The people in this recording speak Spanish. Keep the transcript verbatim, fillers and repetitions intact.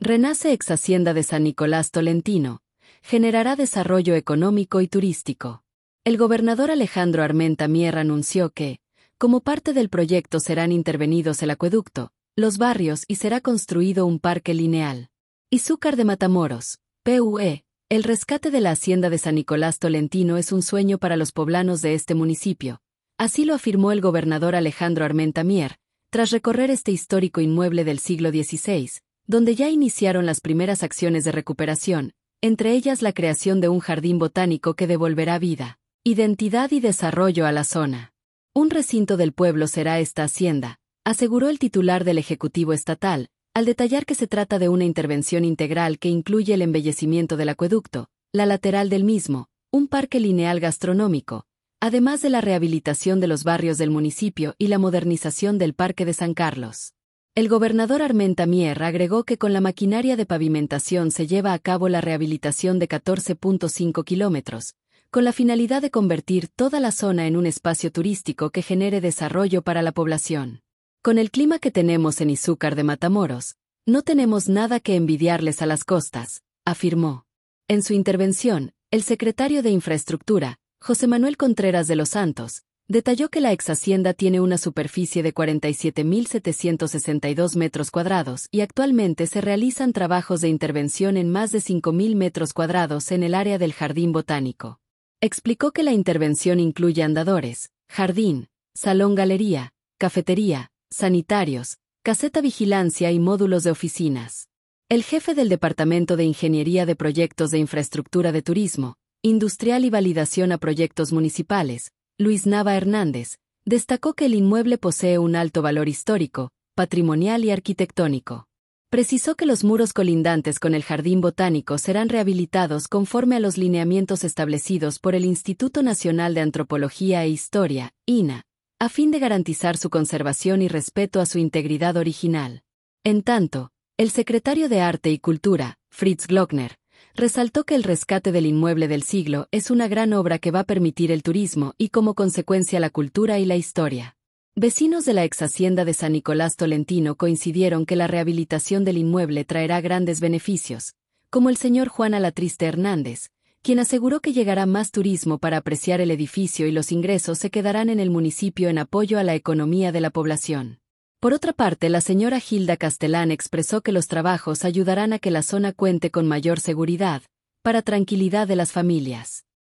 Renace ex Hacienda de San Nicolás Tolentino. Generará desarrollo económico y turístico. El gobernador Alejandro Armenta Mier anunció que, como parte del proyecto, serán intervenidos el acueducto, los barrios y será construido un parque lineal. Izúcar de Matamoros, P U E. El rescate de la Hacienda de San Nicolás Tolentino es un sueño para los poblanos de este municipio. Así lo afirmó el gobernador Alejandro Armenta Mier, tras recorrer este histórico inmueble del siglo dieciséis, donde ya iniciaron las primeras acciones de recuperación, entre ellas la creación de un jardín botánico que devolverá vida, identidad y desarrollo a la zona. Un recinto del pueblo será esta hacienda, aseguró el titular del Ejecutivo Estatal, al detallar que se trata de una intervención integral que incluye el embellecimiento del acueducto, la lateral del mismo, un parque lineal gastronómico, además de la rehabilitación de los barrios del municipio y la modernización del Parque de San Carlos. El gobernador Armenta Mier agregó que con la maquinaria de pavimentación se lleva a cabo la rehabilitación de catorce punto cinco kilómetros, con la finalidad de convertir toda la zona en un espacio turístico que genere desarrollo para la población. Con el clima que tenemos en Izúcar de Matamoros, no tenemos nada que envidiarles a las costas, afirmó. En su intervención, el secretario de Infraestructura, José Manuel Contreras de los Santos, detalló que la ex hacienda tiene una superficie de cuarenta y siete mil setecientos sesenta y dos metros cuadrados y actualmente se realizan trabajos de intervención en más de cinco mil metros cuadrados en el área del jardín botánico. Explicó que la intervención incluye andadores, jardín, salón-galería, cafetería, sanitarios, caseta vigilancia y módulos de oficinas. El jefe del Departamento de Ingeniería de Proyectos de Infraestructura de Turismo, Industrial y Validación a Proyectos Municipales, Luis Nava Hernández, destacó que el inmueble posee un alto valor histórico, patrimonial y arquitectónico. Precisó que los muros colindantes con el jardín botánico serán rehabilitados conforme a los lineamientos establecidos por el Instituto Nacional de Antropología e Historia, I N A, a fin de garantizar su conservación y respeto a su integridad original. En tanto, el secretario de Arte y Cultura, Fritz Glockner, resaltó que el rescate del inmueble del siglo es una gran obra que va a permitir el turismo y como consecuencia la cultura y la historia. Vecinos de la ex hacienda de San Nicolás Tolentino coincidieron que la rehabilitación del inmueble traerá grandes beneficios, como el señor Juan Alatriste Hernández, quien aseguró que llegará más turismo para apreciar el edificio y los ingresos se quedarán en el municipio en apoyo a la economía de la población. Por otra parte, la señora Gilda Castelán expresó que los trabajos ayudarán a que la zona cuente con mayor seguridad, para tranquilidad de las familias.